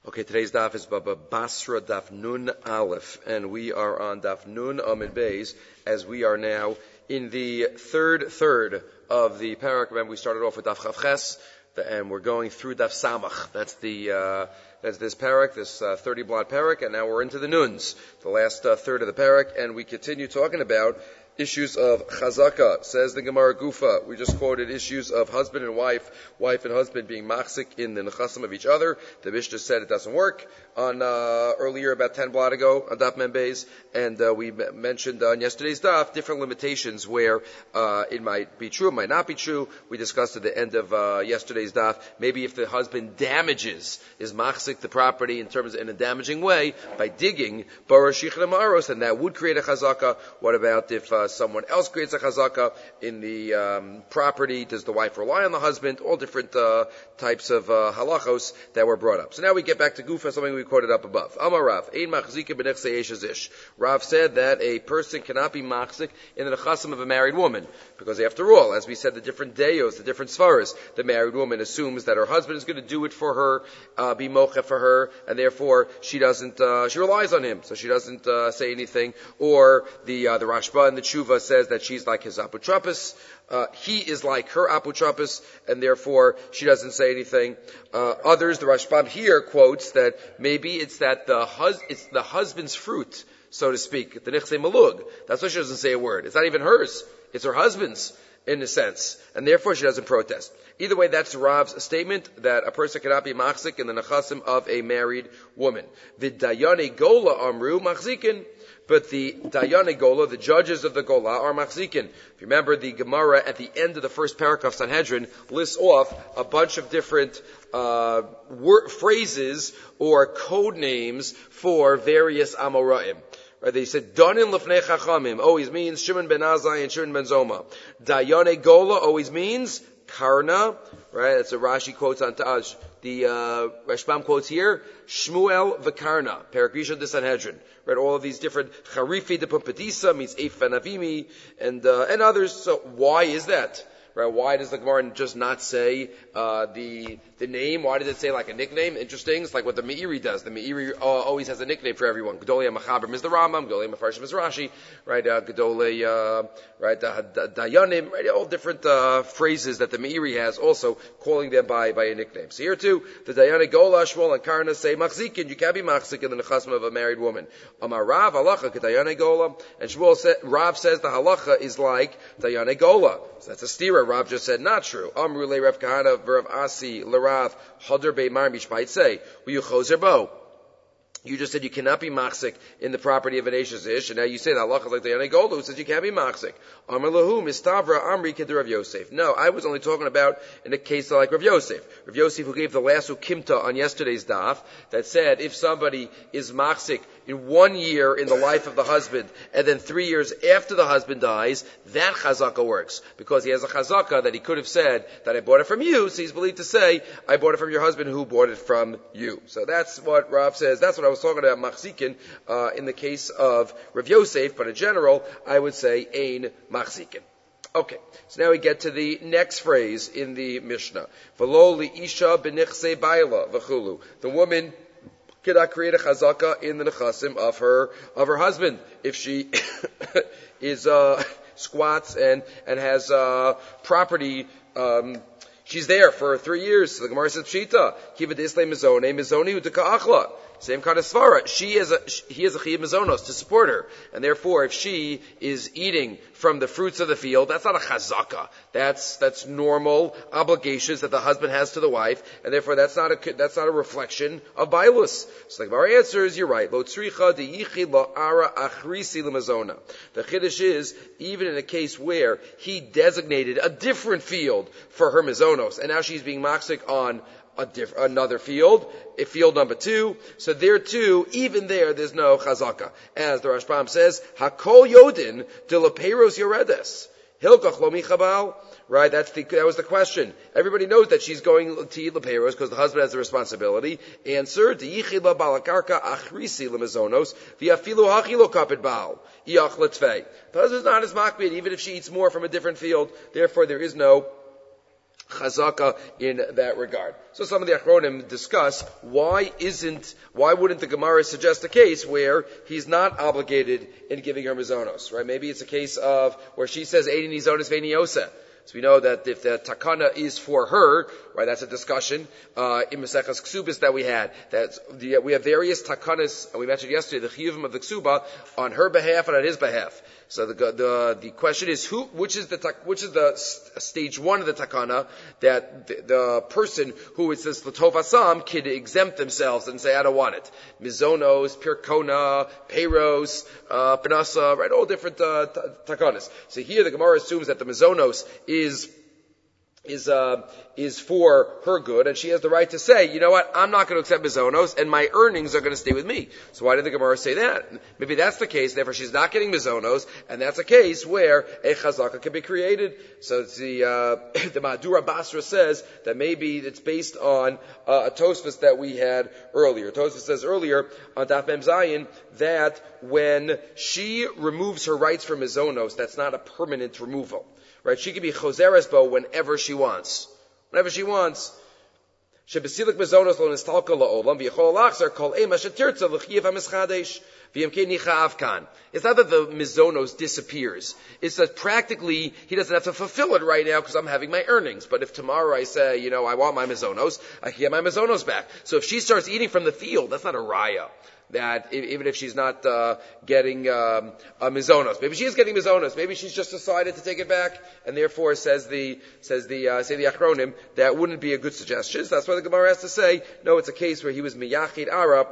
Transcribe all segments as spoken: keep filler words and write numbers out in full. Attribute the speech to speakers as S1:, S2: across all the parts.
S1: Okay, today's daf is Baba Basra Daf Nun Aleph, and we are on Daf Nun Amid Beis, as we are now in the third third of the parak. Remember, we started off with Daf Chav Ches, and we're going through Daf Samach. That's the uh, that's this parak, this uh, thirty blot parak, and now we're into the Nuns, the last uh, third of the parak, and we continue talking about issues of chazaka. Says the Gemara Gufa. We just quoted issues of husband and wife, wife and husband being machzik in the nechasim of each other. The Mishnah said it doesn't work on uh, earlier about ten blot ago on Daf Membeis, and uh, we m- mentioned on yesterday's Daf different limitations where uh, it might be true, it might not be true. We discussed at the end of uh, yesterday's Daf maybe if the husband damages is machzik the property in terms of, in a damaging way by digging barashich maros, and that would create a chazaka. What about if uh, someone else creates a chazaka in the um, property? Does the wife rely on the husband? All different uh, types of uh, halachos that were brought up. So now we get back to Gufa, something we quoted up above. Amar Rav, ein machzika b'nechsei eish zish. Rav said that a person cannot be machzik in the nechasim of a married woman, because after all, as we said, the different deos, the different svaras, the married woman assumes that her husband is going to do it for her, uh, be mocha for her, and therefore she doesn't, uh, she relies on him, so she doesn't uh, say anything. Or the uh, the Rashba and the Tshuva says that she's like his aputrapis. Uh, he is like her aputrapis, and therefore she doesn't say anything. Uh, others, the Rashbam here quotes that maybe it's that the hus- it's the husband's fruit, so to speak, the nichse malug. That's why she doesn't say a word. It's not even hers. It's her husband's, in a sense, and therefore she doesn't protest. Either way, that's Rav's statement that a person cannot be machzik in the nechasim of a married woman. V'dayane gola amru machzikin. But the Dayane Gola, the judges of the Gola, are machzikin. If you remember, the Gemara at the end of the first parak of Sanhedrin lists off a bunch of different uh, word, phrases or code names for various Amoraim. Right, they said, Danin lefnei chachamim always means Shimon ben Azai and Shimon ben Zoma. Dayane Gola always means Karna, right? That's a Rashi quotes on Taj. The uh, Rashbam quotes here, Shmuel v'Karna, Parakrisha de Sanhedrin. Right, all of these different Charifi de Pumbedisa means Eif Navimi and uh, and others. So why is that? Right? Why does the Gemara just not say uh, the the name? Why does it say like a nickname? Interesting. It's like what the Meiri does. The Meiri uh, always has a nickname for everyone. Gedolei Machaber is the Rambam. Gedolei Mefarshim is Rashi. Right? Uh, Gedolei, uh, right? Uh, Dayanim. Right? All different uh, phrases that the Meiri has, also calling them by by a nickname. So here too, the Dayane Gola, Shmuel, and Karna say machzikin. You can't be machzik in the nechasim of a married woman. Amar Rav halacha k'Dayane Gola, and Shmuel said, Rav says the halacha is like Dayane Gola. So that's a stira. Rav just said not true. Amru le Rav Kahana v'Rav Asi l'Rav Hadar be'mar mishpaitse u'yu chozer bo. You just said you cannot be machzik in the property of an Eish Ish, and now you say that Allah is like the Yanei Golda who says you can't be machzik. Amar lahu mistavra amri kid Rav Yosef. No, I was only talking about in a case like Rav Yosef. Rav Yosef who gave the last ukimta on yesterday's daf that said if somebody is machzik in one year in the life of the husband, and then three years after the husband dies, that chazaka works. Because he has a chazaka that he could have said that I bought it from you, so he's believed to say, I bought it from your husband who bought it from you. So that's what Rav says. That's what I was talking about, machzikin, uh, in the case of Rav Yosef, but in general, I would say, ein machzikin. Okay, so now we get to the next phrase in the Mishnah. V'lo li isha b'nichsei bayla v'chulu. The woman cannot create a chazaka in the nechasim of her of her husband if she is uh, squats and and has uh, property. Um, she's there for three years. So the Gemara says pshita kiva deisle mizone mizoni u'teka'achla. Same kind of svara. She is a, he is a chiyuv mizonos to support her, and therefore, if she is eating from the fruits of the field, that's not a chazaka. That's that's normal obligations that the husband has to the wife, and therefore, that's not a that's not a reflection of bailus. So the Gemara answers, you're right. Lo tzricha deyichi lo ara achrisi lemazona. The chiddush is even in a case where he designated a different field for her mizonos, and now she's being machzik on A diff- another field, a field number two. So there too, even there, there's no chazaka. As the Rashbam says, Hakol Yodin de leperos yoredes. Hilkach lo michabal. Right, that's the, that was the question. Everybody knows that she's going to eat leperos because the husband has the responsibility. Answer, Diyichi la balakarka achrisi lemazonos, v'afilu hachi lo kapit baal, iach letvei. The husband's not as makbid, even if she eats more from a different field. Therefore, there is no chazaka in that regard. So some of the Achronim discuss why isn't, why wouldn't the Gemara suggest a case where he's not obligated in giving her mizonos, right? Maybe it's a case of where she says, Eini nizonos ve'eini yoseh. So we know that if the takana is for her, right, that's a discussion, uh, in Maseches Ksubis that we had, that the, we have various takanas, and we mentioned yesterday, the chiyuvim of the ksuba, on her behalf and on his behalf. So the, the, the question is who, which is the, which is the st- stage one of the takana that the, the person who is this Latov Asam can exempt themselves and say, I don't want it. Mizonos, Pirkona, Peiros, uh, Panasa, right, all different, uh, t- takanas. So here the Gemara assumes that the Mizonos is is uh, is for her good, and she has the right to say, you know what, I'm not going to accept mizonos, and my earnings are going to stay with me. So why did the Gemara say that? Maybe that's the case, therefore she's not getting mizonos, and that's a case where a chazaka can be created. So it's the uh, the Madura Basra says that maybe it's based on uh, a Tosfos that we had earlier. Tosfos says earlier on Daf Mem Zayin that when she removes her rights from mizonos, that's not a permanent removal. Right? She can be choseres bo whenever she wants. Whenever she wants. Shebesilik mizonos lo nistalka la'olam v'yachol alachzer kol ema shetirtza l'chiyav ha'mischadesh v'yamkein nicha avkan. It's not that the mizonos disappears. It's that practically he doesn't have to fulfill it right now because I'm having my earnings. But if tomorrow I say, you know, I want my mizonos, I can get my mizonos back. So if she starts eating from the field, that's not a raya. That even if she's not uh, getting um, uh, mizonos, maybe she is getting mizonos. Maybe she's just decided to take it back, and therefore says the says the uh, say the Achronim that wouldn't be a good suggestion. So that's why the Gemara has to say no. It's a case where he was miyachid ara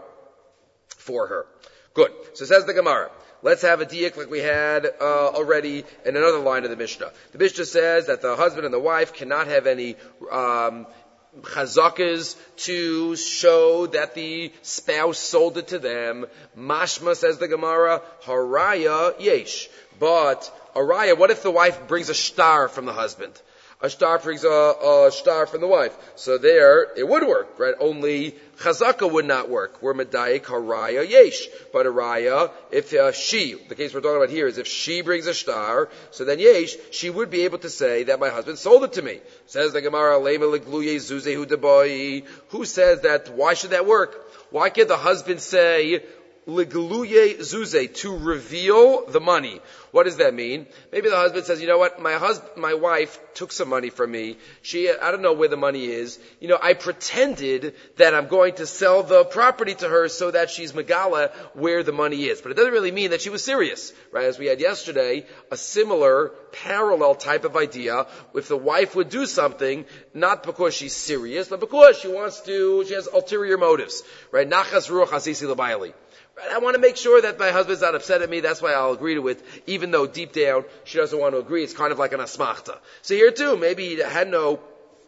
S1: for her. Good. So says the Gemara. Let's have a diak like we had uh, already in another line of the Mishnah. The Mishnah says that the husband and the wife cannot have any Um, chazakas to show that the spouse sold it to them. Mashma, says the Gemara, haraya yesh. But haraya, what if the wife brings a shtar from the husband? A shtar brings a, a shtar from the wife. So there, it would work, right? Only chazaka would not work. We're medayik haraya yesh. But haraya, if uh, she, the case we're talking about here is if she brings a shtar, so then yesh, she would be able to say that my husband sold it to me. Says the Gemara, lema legluye zuzehu deboy. Who says that? Why should that work? Why can't the husband say Ligluye zuze, to reveal the money? What does that mean? Maybe the husband says, you know what, my husband, my wife took some money from me. She, I don't know where the money is. You know, I pretended that I'm going to sell the property to her so that she's megala where the money is. But it doesn't really mean that she was serious, right? As we had yesterday, a similar, parallel type of idea. If the wife would do something, not because she's serious, but because she wants to, she has ulterior motives, right? Nachas ruach hasisi l'bayali. Right, I want to make sure that my husband's not upset at me. That's why I'll agree to it, even though deep down she doesn't want to agree. It's kind of like an asmachta. So here too, maybe he had no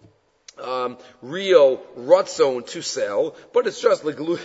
S1: um, real ratzon to sell, but it's just legluya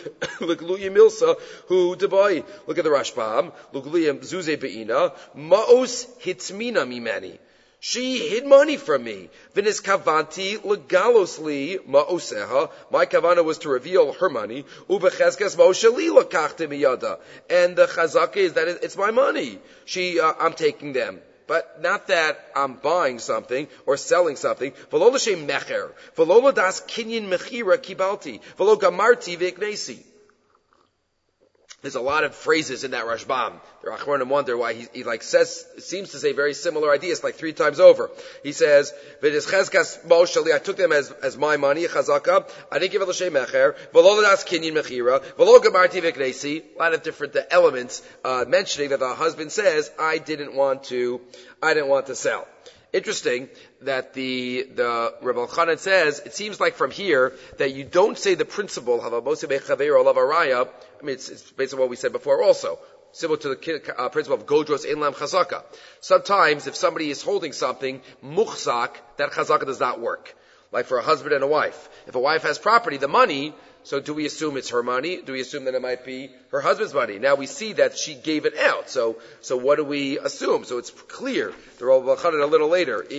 S1: milsa who debai. Look at the Rashbam. Legluya zuze beina maos hitmina mimani. She hid money from me. V'nis kavanti legalosli ma'oseha. My kavana was to reveal her money. Ubecheskes ma'osheli lakachti miyada. And the chazaka is that it's my money. She, uh, I'm taking them. But not that I'm buying something or selling something. V'lo l'shem mecher. V'lo l'das kinyin mechira kibalti. V'lo gamarti v'iknesi. There's a lot of phrases in that Rashbam. The Achronim wonder why he, he like says, seems to say very similar ideas, like three times over. He says, "V'dischezkas moshali, I took them as as my money, chazaka. I didn't give it l'shem mecher. V'lo l'das kinyin mechira. V'lo gamarti v'knesi." A lot of different uh, elements uh, mentioning that the husband says, "I didn't want to, I didn't want to sell." Interesting that the the Rebbe Elchanan says it seems like from here that you don't say the principle havamose bechaveiro lavaraya. I mean, it's, it's based on what we said before, also similar to the uh, principle of godros in lam chazaka. Sometimes, if somebody is holding something muchzak, that chazaka does not work. Like for a husband and a wife, if a wife has property, the money. So do we assume it's her money? Do we assume that it might be her husband's money? Now we see that she gave it out. So, so what do we assume? So it's clear. The Rebbe Elchanan a little later in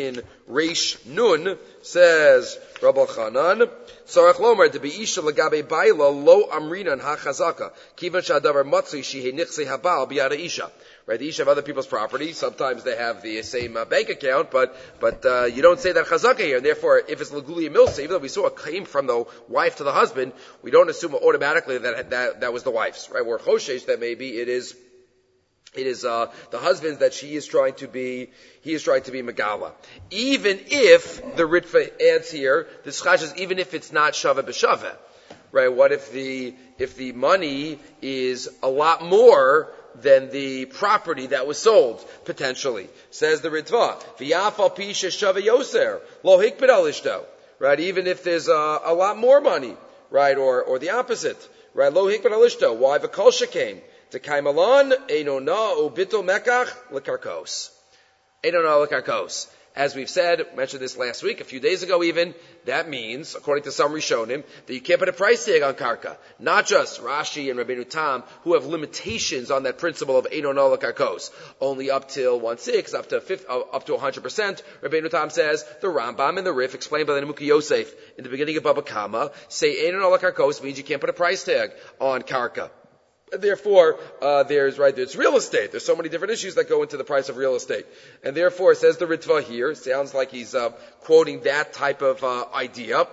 S1: Reish Nun, says Rabbi Chanan, Sarach Lomar, to be Isha Lagabe Baila, Lo Amrinan HaChazaka, Kivan Shadavar Matzui, Shihe Nichse Habal, Biada Isha. Right, the Isha of other people's property, sometimes they have the same uh, bank account, but, but, uh, you don't say that Chazaka here, and therefore, if it's Laguli Milsa, even though we saw it came from the wife to the husband, we don't assume automatically that, that, that was the wife's, right? Or Choshesh, that maybe it is, It is uh, the husband that she is trying to be, he is trying to be Megala. Even if, the Ritva adds here, the Chash is even if it's not Shava B'Shava. Right, what if the, if the money is a lot more than the property that was sold, potentially? Says the Ritva, V'yafal pisha Shava Yoser, lo hikbid al ishto. Right, even if there's a, a lot more money, right, or, or the opposite. Right, lo hikbid al ishto. Why v'kol shekain? To Kaimalon, Einona ubito mekach lekarkos. Einona lekarkos. As we've said, mentioned this last week, a few days ago even, that means, according to some Rishonim, that you can't put a price tag on karka. Not just Rashi and Rabbeinu Tam, who have limitations on that principle of Einona lekarkos. Only up till one sixth, up to fifth, uh, up to one hundred percent. Rabbeinu Tam says, the Rambam and the Rif, explained by the Nemuki Yosef in the beginning of Baba Kama, say Einona lekarkos means you can't put a price tag on karka. Therefore, uh, there's, right, there's real estate. There's so many different issues that go into the price of real estate. And therefore, says the Ritva here, sounds like he's, uh, quoting that type of, uh, idea.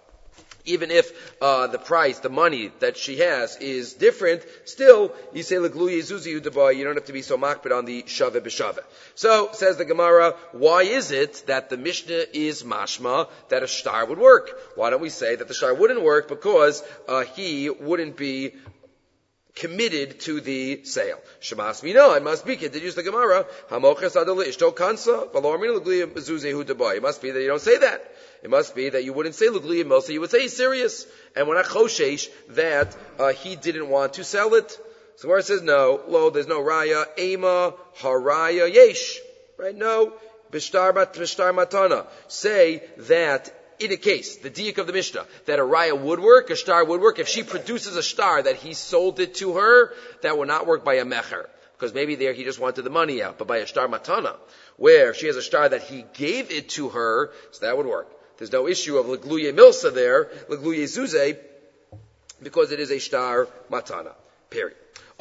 S1: Even if, uh, the price, the money that she has is different, still, you say, l'gluye zuzi udabai, you don't have to be so makbid on the shave b'shave. So, says the Gemara, why is it that the Mishnah is mashma that a shtar would work? Why don't we say that the shtar wouldn't work because, uh, he wouldn't be committed to the sale. Shemas mina, it must be, continues the Gemara, hamoches adol ishto kansa, v'lo armina l'gliyah zuzehu dabai. It must be that you don't say that. It must be that you wouldn't say l'gliyah milsa, you would say he's serious. And we're not choshesh that uh, he didn't want to sell it. So where it says no, lo, there's no raya, ema, haraya, yesh. Right? No, bishtar matana. Say that in a case, the diak of the Mishnah, that a raya would work, a shtar would work. If she produces a shtar that he sold it to her, that will not work by a mecher. Because maybe there he just wanted the money out. But by a shtar matana, where she has a shtar that he gave it to her, so that would work. There's no issue of legluye milsa there, legluye zuze, because it is a shtar matana. Period.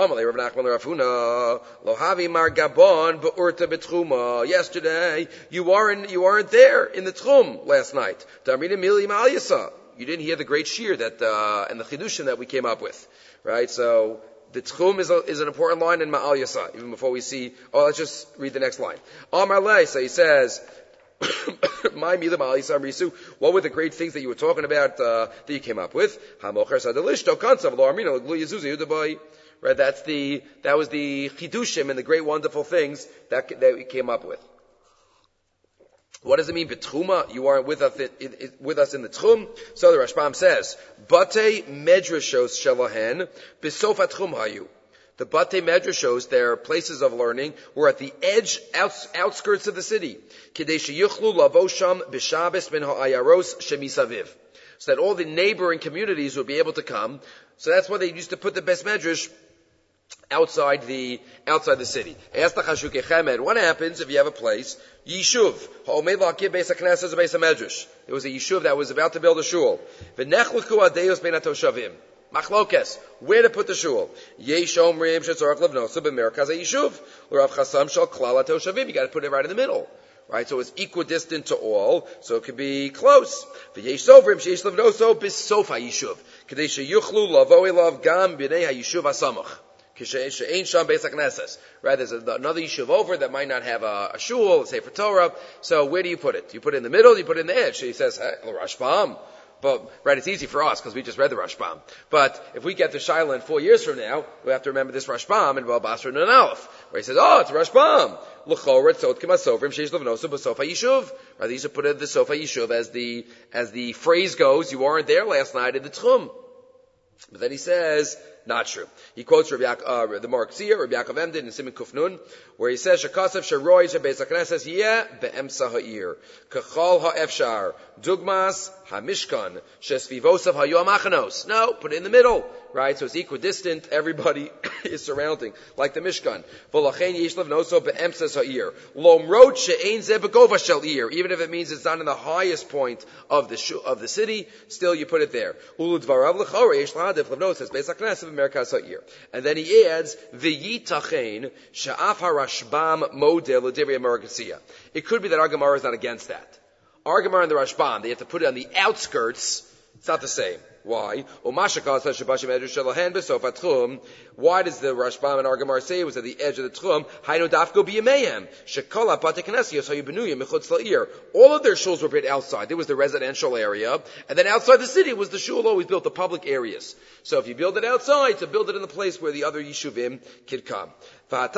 S1: Yesterday, you weren't, you weren't there in the Tchum last night. You didn't hear the great shir that, uh, and the chidushim that we came up with. Right? So, the Tchum is, a, is an important line in Ma'al Yasa, even before we see, oh, let's just read the next line. Amar Le, so he says, My mila Ma'al Yasa Risu, what were the great things that you were talking about, uh, that you came up with? Right, that's the, that was the chidushim and the great wonderful things that, that we came up with. What does it mean, betchuma? You aren't with us, in, in, with us in the tchum? So the Rashbam says, Bate medrashos shalahen, besof atchum hayu. The Bate medrashos, their places of learning, were at the edge, outs, outskirts of the city. Kedei sheyuchlu lavosham b'shabes min ha'ayaros shemisaviv. So that all the neighboring communities would be able to come. So that's why they used to put the best medrash outside the, outside the city. What happens if you have a place, Yishuv, there was a Yishuv that was about to build a shul. Machlokes, where to put the shul? Yesh omrim shetzorach levnosa b'merkaz ha'yishuv, l'rav chasam shel klal ha'toshavim. You got to put it right in the middle, right? So it's equidistant to all, so it could be close. V'yesh sovrim sheyesh levnoso b'sof ha'yishuv, kedei sheyuchlu lavo elav gam b'nei ha'yishuv ha'samach. Right, there's another yishuv over that might not have a, a shul, let's say for Torah. So where do you put it? Do you put it in the middle? Do you put it in the edge? So he says, hey, Rashbam. But, right, it's easy for us because we just read the Rashbam. But if we get to Shiloh in four years from now, we have to remember this Rashbam in Baal Basra Nun Aleph, where he says, oh, it's Rashbam. L'chorah tzot k'masofrim sheish levnoso b'sofa yishuv. Right, they used to put it in the sofa yishuv as the, as the phrase goes, you weren't there last night in the Tchum. But then he says, not true. He quotes Rabbi Yaak, uh, the Mark Tzia, Rabbi Yaakov Emden in Simon Kufnun, where he says, Shakasav Sharoy Shabeis HaKnesses Yeh Be'emsa Ha'ir Kachal Ha'efshar Dugmas HaMishkan Shesvivosav Hayu HaMachanos. No, put it in the middle, right? So it's equidistant. Everybody is surrounding, like the Mishkan. V'lachein Yishlav Noso Be'emsa Ha'ir Lomrod She'ein Ze Begova Shel Ir. Even if it means it's not in the highest point of the shu, of the city, still you put it there. Uludvarav L'chora Yesh L'hadif L'vnos says Beis HaKnesses Merkaz Ha'ir. And then he adds V'yitachein Sha'af HaRashbam Model L'Divrei Merkaziyah. It could be that our Gemara is not against that. Our Gemara and the Rashbam, they have to put it on the outskirts. It's not the same. Why? Why does the Rashbam and our Gemara say it was at the edge of the Tchum? All of their shuls were built outside. There was the residential area, and then outside the city was the shul always built, the public areas. So if you build it outside, to build it in the place where the other yishuvim could come. But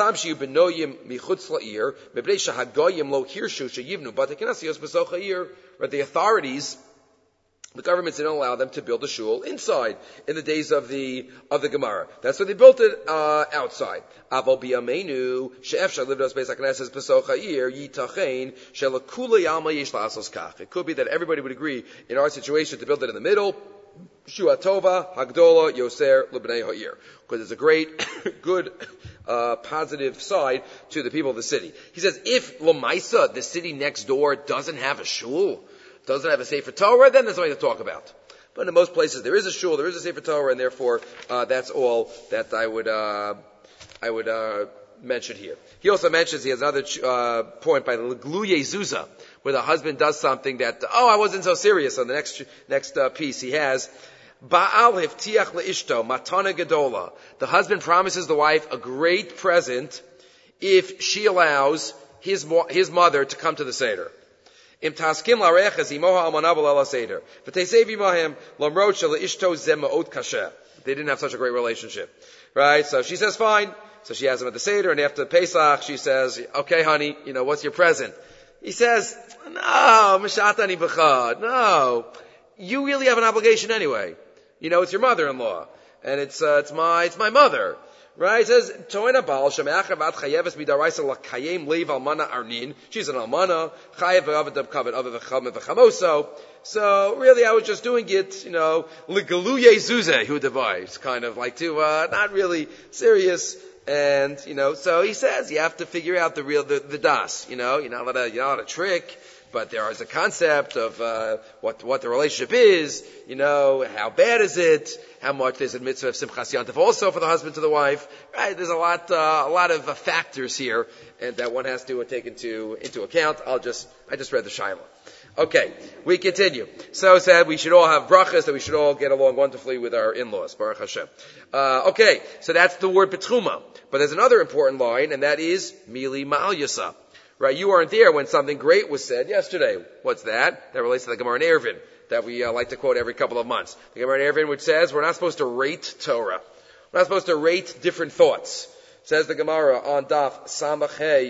S1: the authorities, the governments didn't allow them to build a shul inside in the days of the of the Gemara. That's why they built it uh, outside. Aval biyamenu she'efshar livdos beis hakneses besoch ha'ir yitachein shelakula yalma yesh la'asos kach. It could be that everybody would agree in our situation to build it in the middle. Shua tova hagdola yoser lebnei ha'ir, because it's a great, good, uh, positive side to the people of the city. He says if Lamaisa, the city next door, doesn't have a shul, doesn't have a Sefer Torah, then there's something to talk about. But in most places there is a shul, there is a Sefer Torah, and therefore uh, that's all that I would uh, I would uh, mention here. He also mentions, he has another uh, point by the Legluye Zuzah, where the husband does something that, oh, I wasn't so serious. On the next next uh, piece he has, Ba'al hiftiach le'ishto matana gedola. The husband promises the wife a great present if she allows his his mother to come to the Seder. Im taskim lareches imoha almanav ala seder. V'teisev imahem lamrot shel ishto zeh ma'od kasher. They didn't have such a great relationship, right? So she says fine. So she has him at the Seder, and after Pesach she says, okay, honey, you know, what's your present? He says, no, mishatani b'chad, no, you really have an obligation anyway. You know, it's your mother-in-law, and it's uh, it's my it's my mother. Right? It says, Toina Baal, Sheme'achav ad chayeves midaraisa lakayem leiv almana arnin. She's an almana. Chayev v'avadav kaved ave v'cham v'chamoso. So, really, I was just doing it, you know, legaluye zuze, hu devai. Kind of like to, uh, not really serious. And, you know, so he says, you have to figure out the real, the, the das. You know, you're not allowed to, you're not allowed to trick. But there is a concept of uh, what what the relationship is. You know, how bad is it? How much there's a mitzvah of simchas yantav also for the husband to the wife. Right? There's a lot uh, a lot of uh, factors here, and that one has to uh, take into into account. I'll just I just read the Shiloh. Okay, we continue. So said we should all have brachas, that we should all get along wonderfully with our in-laws. Baruch Hashem. Uh, okay, so that's the word betchuma. But there's another important line, and that is mili ma'al yasa. Right, you weren't there when something great was said yesterday. What's that? That relates to the Gemara in Eruvin that we uh, like to quote every couple of months. The Gemara in Eruvin, which says we're not supposed to rate Torah. We're not supposed to rate different thoughts. Says the Gemara on Daf Samach Hey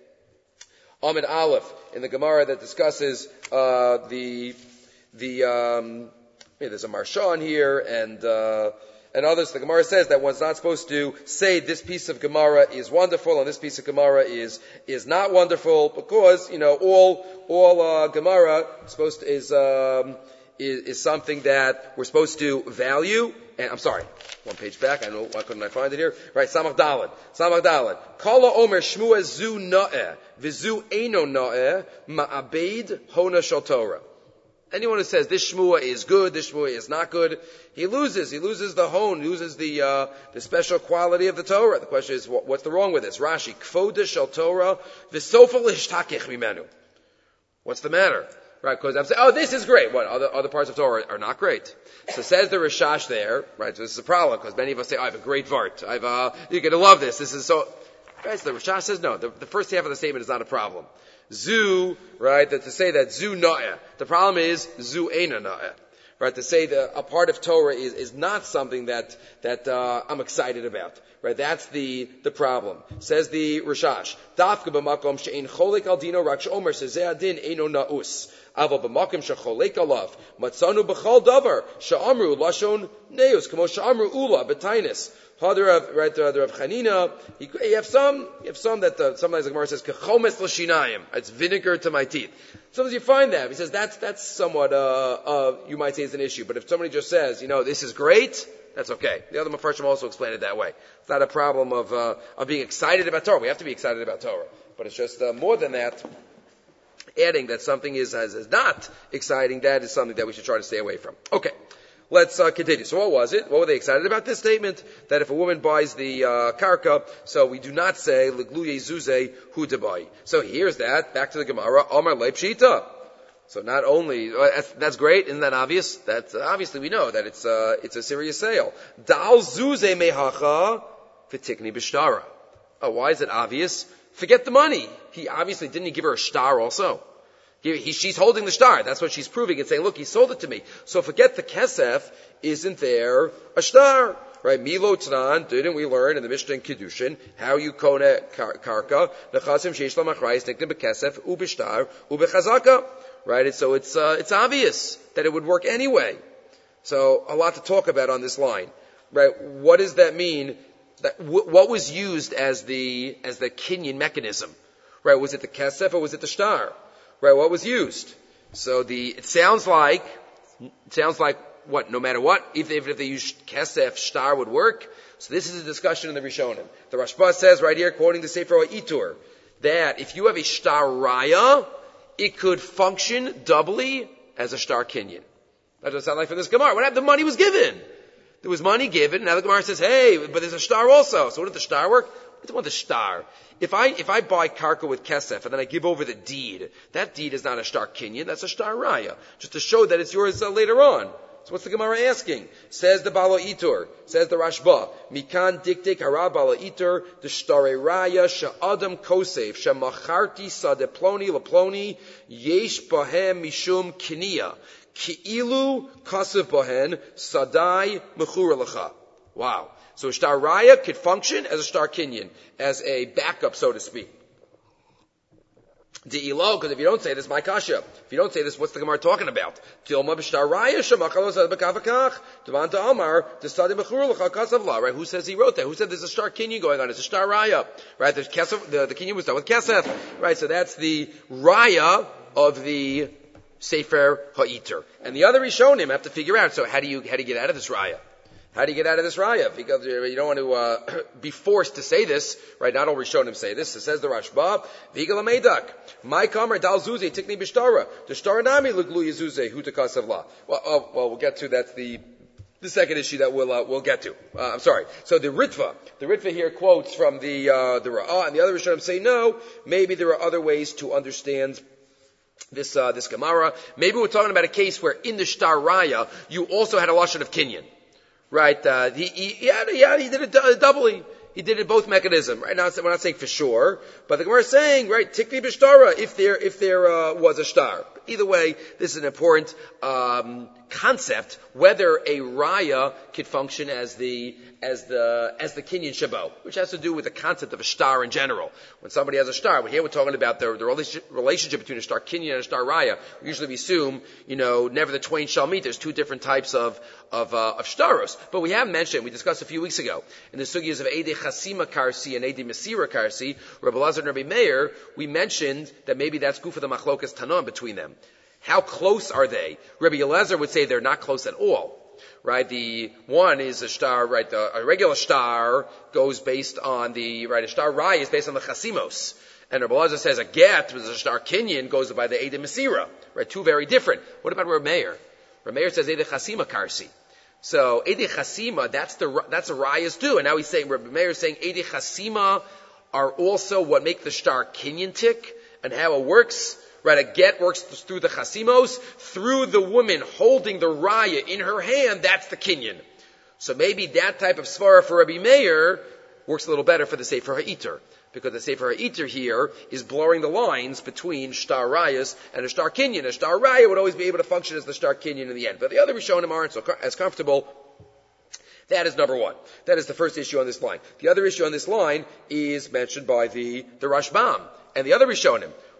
S1: Amid Aleph, in the Gemara that discusses uh, the the um, yeah, there's a Marshawn here and. Uh, And others, the Gemara says that one's not supposed to say this piece of Gemara is wonderful and this piece of Gemara is is not wonderful, because you know all all uh, Gemara supposed to, is um, is is something that we're supposed to value. And I'm sorry, one page back. I know why couldn't I find it here? Right, Samach Daled, Samach Daled. Kala Omer Shmua Zu Na'eh V'Zu Eino Na'eh Ma'abed Hona Shel Torah. Anyone who says this shmua is good, this shmua is not good, he loses. He loses the hone, loses the uh, the special quality of the Torah. The question is, what, what's the wrong with this? Rashi, kvoda shel Torah v'sofa l'ishtakech mimenu. What's the matter? Right? Because I'm saying, oh, this is great. What other other parts of Torah are not great? So says the Rishash there. Right? So this is a problem because many of us say, oh, I have a great vart. I've uh, you're going to love this. This is so. Guys, the Rishash says no. The, the first half of the statement is not a problem. Zu, right, that to say that zu na'eh. The problem is zu eina na'eh. Right, to say that a part of Torah is, is not something that, that, uh, I'm excited about. Right, that's the, the problem. Says the Rishash. Dafka b'makom she'ein cholik al dino rak she'omer sezeh adin eino na'us. Aval b'makim shecholek alav matzanu b'chal davar she'amru lashon neus kamo she'amru ula b'tainis. Hadar right there, Rav Chanina. You have some, you have some that uh, sometimes the Gemara says kechomes l'shinayim. It's vinegar to my teeth. Sometimes you find that he says that's that's somewhat uh, uh, you might say is an issue. But if somebody just says, you know, this is great, that's okay. The other Mefarshim also explain it that way. It's not a problem of uh, of being excited about Torah. We have to be excited about Torah, but it's just uh, more than that. Adding that something is, is is not exciting, that is something that we should try to stay away from. Okay. Let's uh, continue. So what was it? What were they excited about? This statement that if a woman buys the uh, karka, so we do not say legluye zuze hu debai. So here's that. Back to the Gemara. Amar leib shita. So not only uh, that's, that's great, isn't that obvious? That uh, obviously we know that it's uh, it's a serious sale. Dal zuze mehacha v'tikni b'shtara. Oh, why is it obvious? Forget the money. He obviously didn't he give her a star also. He, he, she's holding the star. That's what she's proving and saying, look, he sold it to me. So forget the kesef. Isn't there a star? Right? Milo Tanan, didn't we learn in the Mishnah in Kiddushin how you kone karka? Nechasim sheish lamachrayis nikne bekesef ubishtar ubechazaka. Right? And so it's uh, it's obvious that it would work anyway. So a lot to talk about on this line. Right? What does that mean? That w- what was used as the as the kinyan mechanism? Right? Was it the kesef or was it the star? Right, what was used? So the, it sounds like, it sounds like what, no matter what, even if, if they use kesef, star would work. So this is a discussion in the Rishonim. The Rashba says right here, quoting the Sefer HaItur, that if you have a star raya, it could function doubly as a star kinyan. That doesn't sound like from this Gemara. What happened? The money was given. There was money given, now the Gemara says, hey, but there's a star also. So what did the star work? I don't want the star. If I, if I buy karka with kesef and then I give over the deed, that deed is not a star kinyan, that's a star raya. Just to show that it's yours uh, later on. So what's the Gemara asking? Says the Bala Itur, says the Rashba, Mikan diktik hara Bala Itur, the stare raya, sha'adam kosef, sha'macharti sadeploni laploni, yesh bahem mishum kiniya, ki'ilu kasev bahen, sadai mechura lecha. Wow. So a star raya could function as a star kinyan, as a backup, so to speak. De'ilo, because if you don't say this, my kasha. If you don't say this, what's the Gemara talking about? Tilma b'star raya shemachalo sad b'kavakach. Devanta Amar t'stadi b'chur l'cha kasavla. Right? Who says he wrote that? Who said there's a star kinyan going on? It's a star raya. Right? The kesef, the, the kinyan was done with kesef. Right? So that's the raya of the Sefer HaItur. And the other Rishonim have to figure out. So how do you how do you get out of this raya? How do you get out of this raya? Because you don't want to uh, be forced to say this, right? Not all Rishonim say this. It says the Rashba, Vigala Meidak, My Kamer Dal Zuze Tikni Bishtara, the Shtaranami Luglu Yezuze Hutakasavla. Well, oh, well, we'll get to that's the the second issue that we'll uh, we'll get to. Uh, I'm sorry. So the Ritva, the Ritva here quotes from the uh, the Ra'ah, and the other Rishonim say no. Maybe there are other ways to understand this uh, this Gemara. Maybe we're talking about a case where in the Shtar Raya you also had a lashon of kinyan. Right, uh, he, he, he, had, he, had, he did it doubly. He did it both mechanism. Right now, we're not saying for sure, but the Gemara is saying, right, tikni b'shtara, if there, if there, uh, was a star. Either way, this is an important, um, concept, whether a raya could function as the, as the, as the kinyan shabo, which has to do with the concept of a star in general. When somebody has a star, well, here we're talking about the, the relationship between a star kinyan and a star raya. Usually we assume, you know, never the twain shall meet. There's two different types of, of, uh, of shtaros. But we have mentioned, we discussed a few weeks ago, in the sugyas of Eidei Chasima Karsi and Eidei Mesira Karsi, Rabbi Lazar and Rabbi Meir, we mentioned that maybe that's good for the machlokas tanon between them. How close are they? Rabbi Eliezer would say they're not close at all. Right? The one is a star, right? The, a regular star goes based on the, right? A star raya is based on the chasimos. And Rabbi Eliezer says a get, which is a star kinyan, goes by the Eidei Mesira. Right? Two very different. What about Rabbi Meir? Rabbi Meir says Eidei Chasima Karsi. So Eidei Chasima, that's the, that's a rayas too. And now he's saying, Rabbi Meir is saying Eidei Chasima are also what make the star kinyan tick and how it works. Right, a get works through the chasimos, through the woman holding the raya in her hand, that's the kinyan. So maybe that type of svara for Rabbi Meir works a little better for the Sefer HaItur, because the Sefer HaItur here is blurring the lines between shtar rayas and a shtar kinyan. A shtar raya would always be able to function as the shtar kinyan in the end, but the other Rishonim aren't so as comfortable. That is number one. That is the first issue on this line. The other issue on this line is mentioned by the, the Rashbam and the other Rishonim.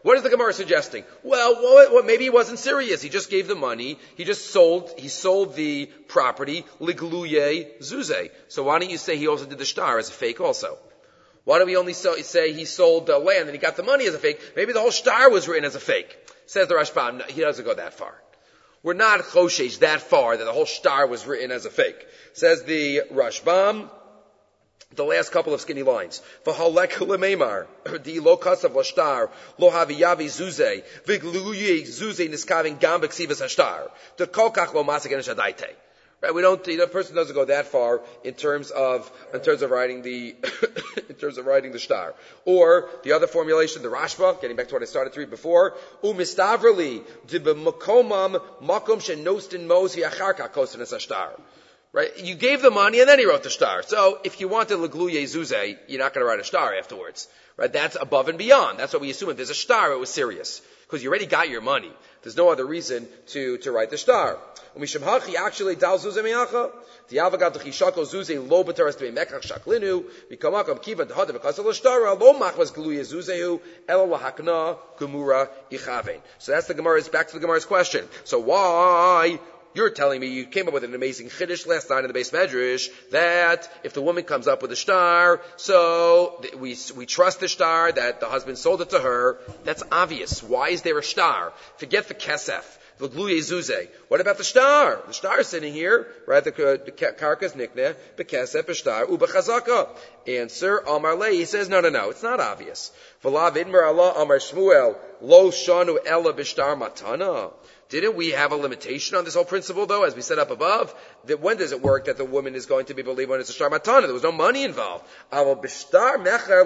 S1: What is the Gemara suggesting? Well, well, well, maybe he wasn't serious. He just gave the money. He just sold, he sold the property, ligluye zuze. So why don't you say he also did the shtar as a fake also? Why don't we only so, say he sold the land and he got the money as a fake? Maybe the whole shtar was written as a fake. Says the Rashbam, no, he doesn't go that far. We're not choshesh that far that the whole shtar was written as a fake. Says the Rashbam, the last couple of skinny lines. V'halek lemeimar, di lo kasav l'shtar, lo haviyavi zuze, v'gluye zuze niskavin gam b'ksivas hashtar, de kolkach lo masagen shadaite. Right, we don't, you know, a person doesn't go that far in terms of, in terms of writing the, in terms of writing the shtar. Or, the other formulation, the Rashba, getting back to what I started to read before, umistavrali, di b'makomam, makom shenostin mos v'yacharka kosin es hashtar. Right? You gave the money and then he wrote the shtar. So, if you wanted legluye zuze, you're not going to write a shtar afterwards. Right? That's above and beyond. That's what we assume. If there's a shtar, it was serious. Because you already got your money. There's no other reason to, to write the shtar. Actually, dal zuze meyacha. The avagat the chishako zuze lo b'teres to be mekach shaklinu. Mikamakam kiva dehada v'kasal l'shtara lo machvas gluye zuzehu ela lahakna kumura ichavein. So that's the Gemara's, back to the Gemara's question. So why? You're telling me you came up with an amazing chiddush last night in the base medrash that if the woman comes up with a shtar, so we we trust the shtar that the husband sold it to her. That's obvious. Why is there a shtar? Forget the kesef, the gluye zuze. What about the shtar? The shtar is sitting here, right? The, the karkas nikneh, bekesef, shtar, ubechazaka. Answer, Amar Le, he says, no, no, no, it's not obvious. V'lav idmer Allah, Amar Shmuel, lo shanu ella b'shtar matana. Didn't we have a limitation on this whole principle, though, as we set up above? That when does it work that the woman is going to be believed when it's a shtar matana? There was no money involved. But by a shtar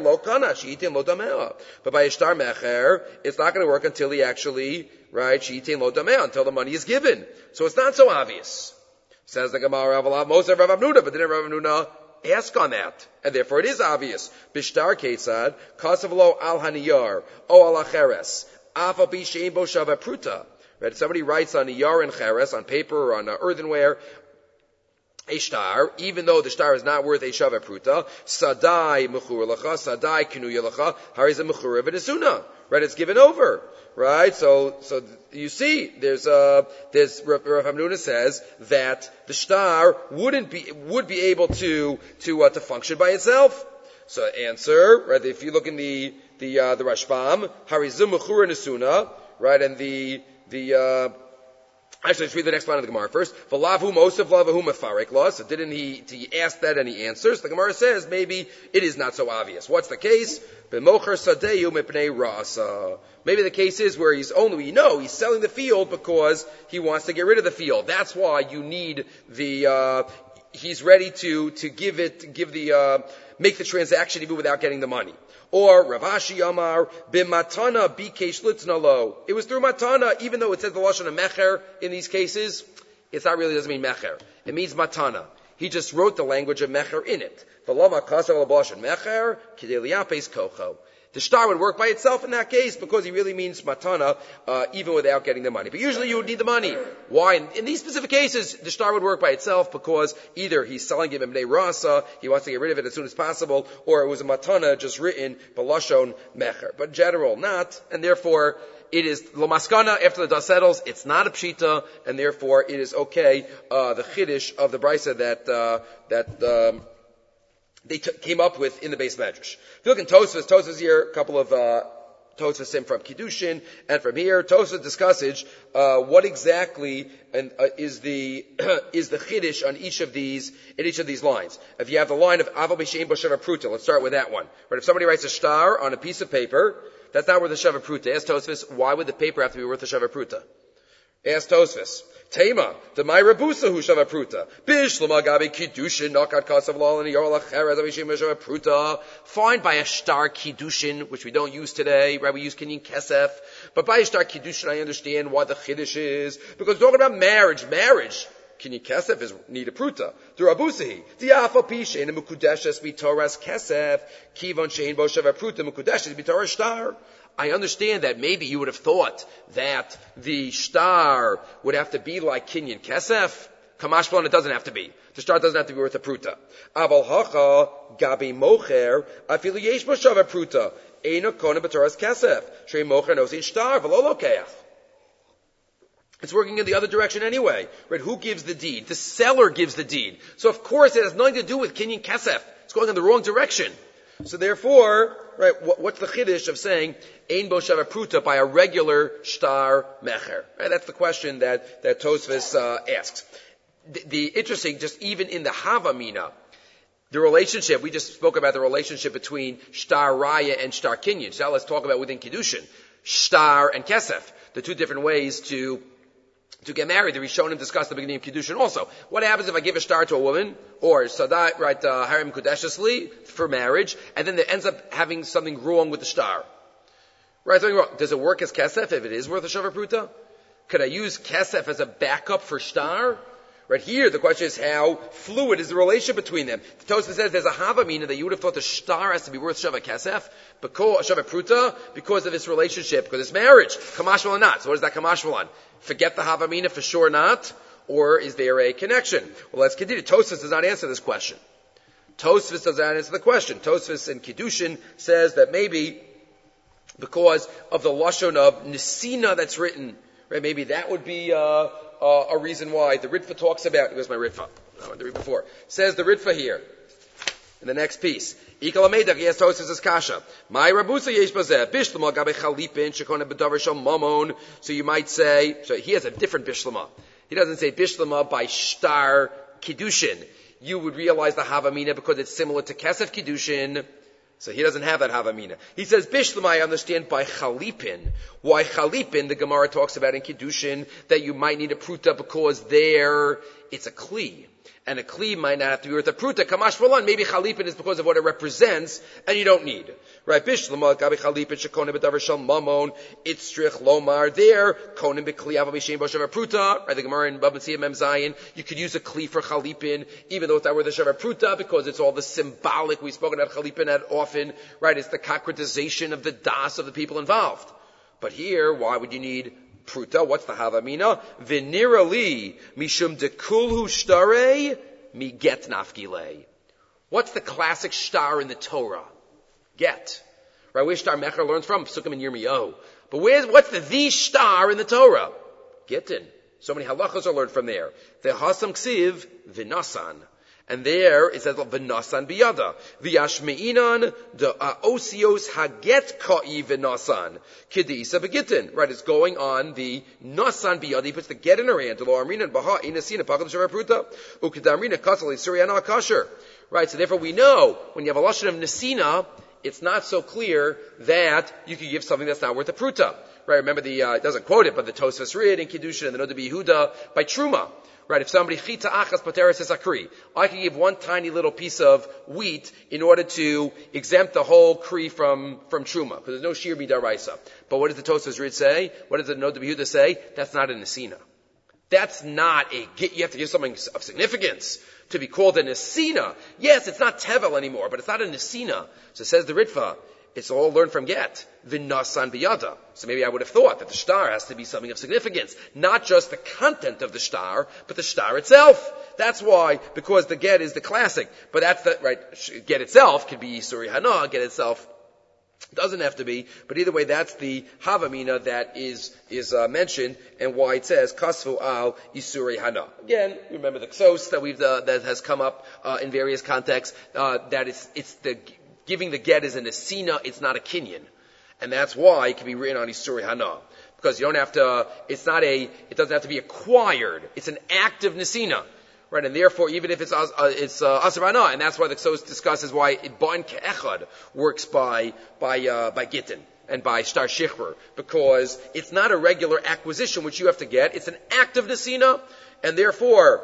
S1: mecher, it's not going to work until he actually, right, she'itin lo dameh, until the money is given. So it's not so obvious. Says the Gemara, most of Rav Avnuda, but didn't Rav Avnuda ask on that? And therefore it is obvious. Bishtar ketzad, kasav lo al haniyar, o al acheres, afa b'shein bo shava pruta. Right? Somebody writes on a yar and cheres, on paper or on earthenware, a shtar, even though the shtar is not worth a shava pruta, sadai mechur lacha, sadai kinuya lacha, hariz a mechur v'nesuna. Right? It's given over. Right? So, so you see, there's uh there's Rav Hamnuna says that the shtar wouldn't be would be able to to uh, to function by itself. So answer, right? If you look in the the uh, the Rashbam, hariz mechur nesuna, right, and the The, uh, actually, let's read the next line of the Gemara first. V'lavu mosav lavahu mefarek law. So didn't he, he ask that and he answers? The Gemara says maybe it is not so obvious. What's the case? B'mocher sadeyu mipnei rasa. Maybe the case is where he's only, we know, he's selling the field because he wants to get rid of the field. That's why you need the, uh, he's ready to, to give it, give the, uh, make the transaction even without getting the money. Or Rav Ashi Amar b'matana bikesh litznalo. It was through matana, even though it says the lashon of mecher in these cases. It's not really doesn't mean mecher. It means matana. He just wrote the language of mecher in it. V'lama kasav l'bashon mecher k'dei liyapes kocho. The shtar would work by itself in that case because he really means matana, uh, even without getting the money. But usually you would need the money. Why? In, in these specific cases, the shtar would work by itself because either he's selling it b'nei rasa, he wants to get rid of it as soon as possible, or it was a matana just written b'lashon mecher. But in general, not, and therefore it is lomaskana after the dust settles. It's not a pshita, and therefore it is okay. Uh, the chiddush of the brisa that uh, that. Um, they t- came up with in the base medrash. If you look in Tosfos, Tosfos here, a couple of uh, Tosfos from Kiddushin, and from here, Tosfos discusses uh, what exactly and, uh, is the is the chiddush on each of these in each of these lines. If you have the line of Aval B'Shein Bo Sheva Pruta, let's start with that one. But if somebody writes a shtar on a piece of paper, that's not worth a Sheva Pruta. Ask Tosfos, why would the paper have to be worth a Sheva Pruta? Ask Tosfos. Tema, the Myra Busa who Shava Pruta. Bish Lamagabi Kiddushin, Nakat Kasav Lal and Yorla Cheres Avishim Shava Pruta. Fine by a shtar Kiddushin, which we don't use today, right? We use Kinyin Kesef. But by a shtar Kiddushin, I understand why the Chiddush is. Because we're talking about marriage. Marriage. Kinyin Kesef is need a Pruta. Through Abusahi. Diafa Pishin and Mukudeshes Bitoras Kesef. Kivon Shein Bo Shava Pruta Mukudeshes Bitoras Shtar. I understand that maybe you would have thought that the shtar would have to be like Kinyan Kesef. Kamash Blon, it doesn't have to be. The shtar doesn't have to be worth a pruta. Aval hacha gabi mocher afilu yesh bo shava pruta. Eino kona b'toras kesef. Shrei mocher nosin shtar v'lo lokeach. It's working in the other direction anyway. Right? Who gives the deed? The seller gives the deed. So of course it has nothing to do with kinyan kesef. It's going in the wrong direction. So therefore, right, what, what's the chiddush of saying ein bo shava pruta by a regular shtar mecher? Right? That's the question that that Tosfos uh, asks. The, the interesting, just even in the Havamina, the relationship we just spoke about, the relationship between shtar raya and shtar kinyan. So now let's talk about within kiddushin, shtar and kesef, the two different ways to. To get married, the Rishonim discussed at the beginning of Kiddushin also. What happens if I give a shtar to a woman, or Sadat, right, uh, Harim Kudeshesli, for marriage, and then there ends up having something wrong with the shtar? Right, something wrong. Does it work as kesef if it is worth a shava pruta? Could I use kesef as a backup for shtar? Right here, the question is how fluid is the relationship between them. The Tosfos says there's a havamina that you would have thought the shtar has to be worth shava kesef, because shava pruta, because of this relationship, because it's marriage. Kamashval or not. So what is that kamashval on? Forget the havamina for sure not, or is there a connection? Well, let's continue. Tosfos does not answer this question. Tosfos does not answer the question. Tosfos in Kiddushin says that maybe because of the lashon of nesina that's written, right? Maybe that would be uh, uh, a reason why the Ritva talks about. Here's my Ritva. I wanted to read before. Says the Ritva here in the next piece. Ikalamedak, yes, Tosfos is kasha. My rabusa yesh bazeh bishlama gabe chalipin shekona bedavar shel mamon. So you might say, so he has a different bishlama. He doesn't say bishlama by shtar kiddushin. You would realize the havamina because it's similar to kesef kiddushin. So he doesn't have that havamina. He says bishlama I understand by chalipin. Why chalipin? The Gemara talks about in kiddushin that you might need a pruta because there it's a kli. And a kli might not have to be worth a pruta. Kamash v'lan, maybe chalipin is because of what it represents, and you don't need. Right? Bishlama, gabi chalipin, shekone b'davar shal mamon, itzrich lomar, there, konim b'kli ava b'shem b'shavar pruta, right? The Gemara in Bava Metzia Mem Zayin, you could use a kli for chalipin, even though it's not worth a shavar pruta, because it's all the symbolic, we've spoken about chalipin that often, right? It's the concretization of the das of the people involved. But here, why would you need pruta? What's the havamina? V'nira li mishum dekulhu shtarei mi get nafgilei. What's the classic shtar in the Torah? Get. Right? Where's shtar mecher learns from? Psukim and Yirmiyahu. But where's, what's the the shtar in the Torah? Gittin. So many halachas are learned from there. The hasam ksiv v'nasan. And there it says v'nasan biyada. V'yashmeinan the osios haget ka'i v'nasan. Kidisa begittin. Right, it's going on the nasan biyada. He puts the get in her hand. Lo amrina baha inasina pakad shavar pruta. Ukidamrina kasali suryana kasher. Right, so therefore we know when you have a lashon of nesina, it's not so clear that you could give something that's not worth a pruta. Right, remember the, uh, it doesn't quote it, but the Tosfos read in Kiddushin and the Noda B'Yehuda by Truma. Right, if somebody chita achas pateres esakri, I can give one tiny little piece of wheat in order to exempt the whole kri from, from Truma, because there's no shir midaraisa. But what does the Tosfos read say? What does the Noda B'Yehuda say? That's not a nesina. That's not a, you have to give something of significance to be called a nesina. Yes, it's not tevel anymore, but it's not a nesina. So says the Ritva, it's all learned from get. V'nasan biyada. So maybe I would have thought that the shtar has to be something of significance. Not just the content of the shtar, but the shtar itself. That's why, because the get is the classic. But that's the, right, get itself could be Yisuri Hana, get itself doesn't have to be, but either way, that's the havamina that is is uh, mentioned, and why it says kasvu al isuri hana. Again, remember the ksos that we've uh, that has come up uh, in various contexts. Uh, that it's it's the giving the get is an nesina, it's not a kinyan, and that's why it can be written on isuri hana, because you don't have to. It's not a. It doesn't have to be acquired. It's an act of nesina. Right, and therefore, even if it's uh, it's uh, asarana, and that's why the Ksos discusses why ban ke'echad works by by uh, by gittin and by shtar shichur, because it's not a regular acquisition which you have to get; it's an act of nesina, and therefore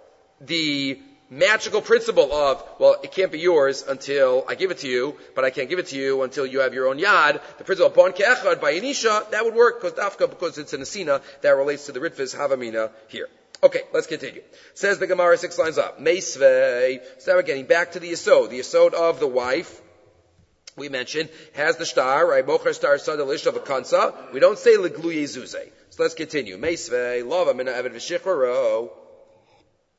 S1: the magical principle of well, it can't be yours until I give it to you, but I can't give it to you until you have your own yad. The principle of ban ke'echad by Anisha that would work because dafka because it's a nesina that relates to the Ritva's havamina here. Okay, let's continue. Says the Gemara six lines up. Meisvei. So now we're getting back to the Yesod. The Yesod of the wife, we mentioned, has the shtar, right? Mocher star sadalish of a kansa. We don't say leglu yezuze. So let's continue. Meisvei. Lava mina eved v'shicharo.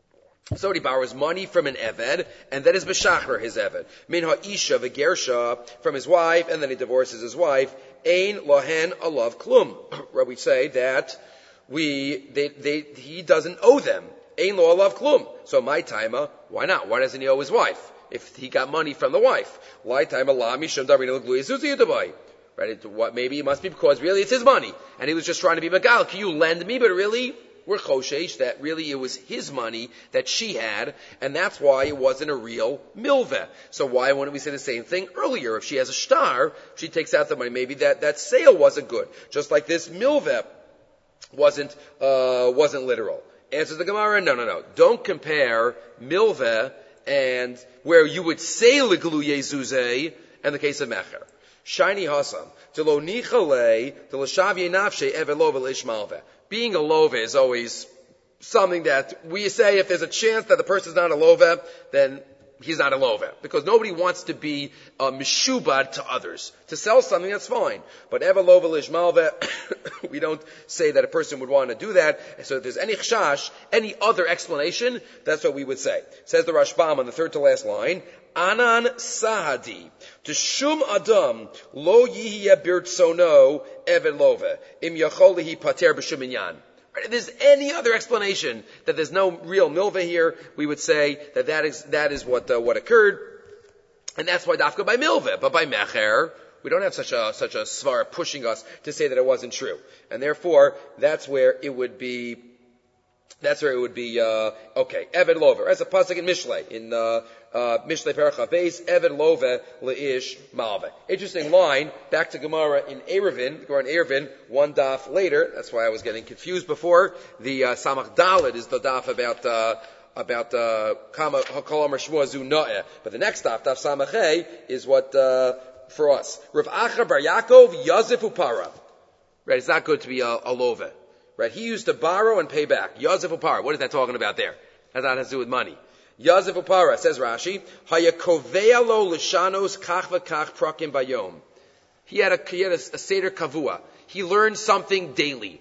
S1: Somebody borrows money from an Eved, and then is B'shachar his Eved. Min ha'isha v'gersha, from his wife, and then he divorces his wife. Ein lohen alav klum. Where we say that we, they, they, he doesn't owe them. Ein lo alav klum. So my timer, why not? Why doesn't he owe his wife? If he got money from the wife. Lai timer la mishum darina l'glu Yezuzi yadabai. Right? It, what, maybe it must be because really it's his money. And he was just trying to be Megal. Can you lend me? But really, we're choshesh that really it was his money that she had, and that's why it wasn't a real milveh. So why wouldn't we say the same thing earlier? If she has a shtar, she takes out the money. Maybe that, that sale wasn't good. Just like this milveh wasn't, uh, wasn't literal. Answers the Gemara, no, no, no. Don't compare milveh and where you would say l'glu Yezuzeh and the case of mecher. Shiny hasam. To lo nichale, to l'shav yenafshe evelov l'ishmalveh. Being a lova is always something that we say if there's a chance that the person's not a lova, then he's not a lova. Because nobody wants to be a mishubad to others. To sell something, that's fine. But eva lova lishmalva, we don't say that a person would want to do that. So if there's any chshash, any other explanation, that's what we would say. Says the Rashbam on the third to last line, Anan sahadi, to shum adam, lo yihya birtsono eved lova, im yacholihi pater b'shum inyan. If there's any other explanation that there's no real milveh here, we would say that that is, that is what, uh, what occurred. And that's why dafka by milveh. But by mecher, we don't have such a, such a svara pushing us to say that it wasn't true. And therefore, that's where it would be, that's where it would be, uh, okay, Eved Lover. As a pasuk in Mishlei, in, uh, uh, Mishlei Parachav Beis, Eved Lover Leish Malve. Interesting line, back to Gemara in Erevin, Gemara in Erevin, one daf later, that's why I was getting confused before, the, uh, Samach Dalet is the daf about, uh, about, uh, Kama Hakol Amar Shmua Zu Na'eh. But the next daf, daf Samach Hey, is what, uh, for us. Rav Acha Bar Yaakov, Yazif Upara. Right, it's not good to be a, a love. Right, he used to borrow and pay back. Yazif Upara. What is that talking about there? That has to do with money. Yazif Upara, says Rashi, Hayakovea lo lishanos kach v'kach prakim bayom. He had a, he had a, a seder kavua. He learned something daily.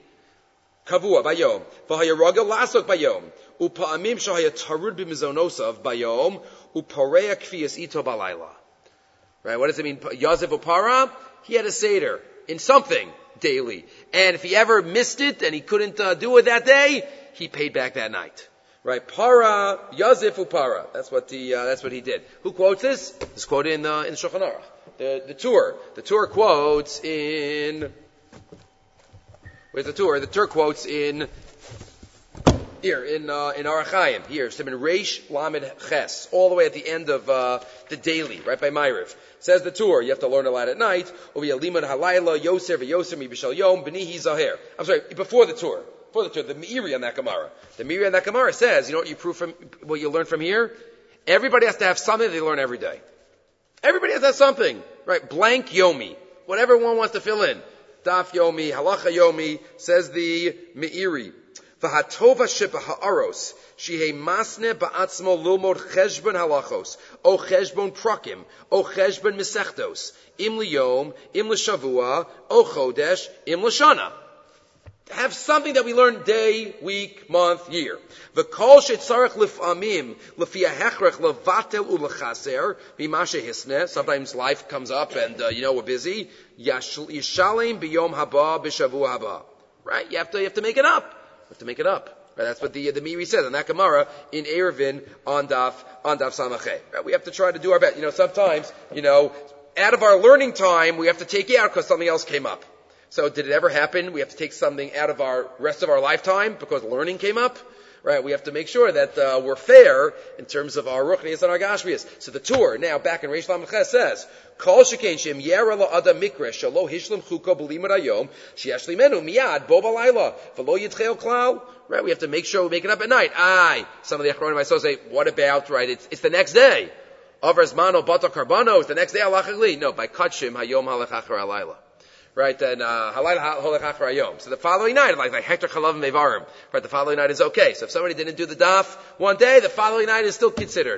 S1: Kavua bayom. V'hayaragel lasok bayom. Upa'amim shahaya tarud b'mizonosav bayom. Upareya kfiyas ito balayla. Right, what does it mean? Yazif Upara, he had a seder in something daily. And if he ever missed it and he couldn't uh, do it that day, he paid back that night. Right? Para, Yazif Upara. That's what the, uh, that's what he did. Who quotes this? It's quoted in, uh, in Shulchan Aruch. The, the Tur. The Tur quotes in, where's the Tur? The Tur quotes in, here, in, uh, in Orach Chaim. Here, Siman Reish Lamed Ches. All the way at the end of, uh, the daily, right by Ma'ariv. Says the Tur, you have to learn a lot at night. Over Yalimad Halayla, Yoser, V'Yoser, Mibishal Yom, B'nihi Zahir. I'm sorry, before the Tur. Before the Tur, the Meiri on that Gemara. The Meiri on that Gemara says, you know what you prove from, what you learn from here? Everybody has to have something that they learn every day. Everybody has to have something. Right? Blank Yomi. Whatever one wants to fill in. Daf Yomi, Halacha Yomi, says the Meiri. V'hatova shepa ha'aros, shehei masne ba'atzmo lilmod cheshbon halachos, o cheshbon prakim, o cheshbon mesechtos, im liyom, im l'shavua, o chodesh, im l'shana. Have something that we learn day, week, month, year. V'kol shetzarech lif'amim, l'fi ha'hechrech levatel u'lechaser, b'ma shehisne, sometimes life comes up and, uh, you know, we're busy, yishalem b'yom haba, b'shavua haba. Right? You have to, you have to make it up. You have to make it up. Right? That's what the the Meiri says in that Gemara in Erevin on Daf on Daf Samachay. Right? We have to try to do our best. You know, sometimes, you know, out of our learning time, we have to take it out because something else came up. So did it ever happen? We have to take something out of our rest of our lifetime because learning came up. Right, we have to make sure that uh, we're fair in terms of our ruchnias and our gashmias. So the Tur now back in Reish Lamed Ches says, "Kol shekain shem yera lo adam mikra shelo hishlam chuko b'limud hayom sheyesh limenu miyad bo balayla v'lo yitchel klal." Right, we have to make sure we make it up at night. Aye, some of the achronim I saw say, "What about right? It's, it's the next day." Avers mano bata karbano. It's the next day halachically. No, by kachim hayom halachachar alayla. Right, and, uh, halayla holech achar hayom. So the following night, like, like hektar chalav mevarim. Right, the following night is okay. So if somebody didn't do the daf one day, the following night is still considered.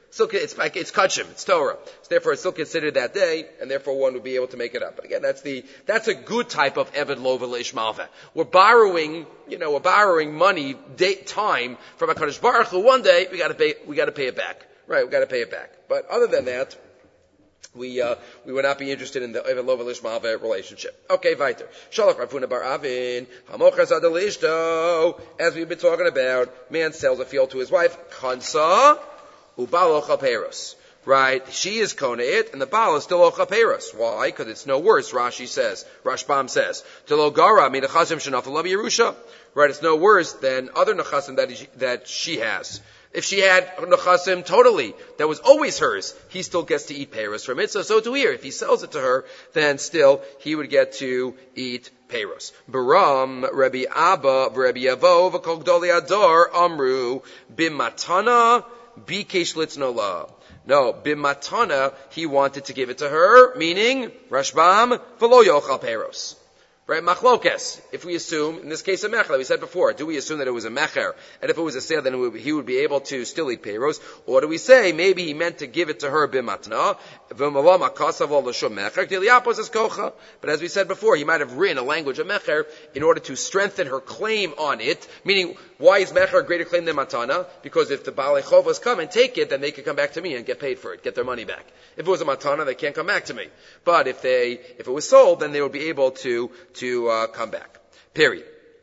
S1: Still, it's like it's kachim, it's Torah. So therefore, it's still considered that day, and therefore one would be able to make it up. But again, that's the that's a good type of eved lo v'leish malveh. We're borrowing, you know, we're borrowing money, date, time from HaKadosh Baruch Hu. One day we got to pay, we got to pay it back, right? We got to pay it back. But other than that, we uh, we would not be interested in the eved lo v'leish malveh relationship. Okay, weiter. Shalach Rafuna bar Avin hamochas adalishto. As we've been talking about, man sells a field to his wife. Kansa. Ubal ocha peros. Right? She is kona it, and the Baal is still ocha peros. Why? Because it's no worse, Rashi says. Rashbam says. Telo gara mi nechasim shenafel lo Yerusha. Right? It's no worse than other nechasim that, is, that she has. If she had nechasim totally, that was always hers, he still gets to eat peros from it. So, so to here. If he sells it to her, then still he would get to eat peros. Baram, Rabbi Abba, Rabbi Yavo, v'kol gdolei ador, amru, bimatana, Bikesh litznola. No, bimatana, he wanted to give it to her, meaning, Rashbam, v'lo yochal peros. Right, machlokes. If we assume, in this case a mecher, like we said before, do we assume that it was a mecher, and if it was a sale, then it would, he would be able to still eat peros, or do we say, maybe he meant to give it to her bimatna, but as we said before, he might have written a language of mecher in order to strengthen her claim on it, meaning, why is mecher a greater claim than matana? Because if the Baalei Chovos come and take it, then they can come back to me and get paid for it, get their money back. If it was a matana, they can't come back to me. But if they, if it was sold, then they would be able to, to, uh, come back. Period.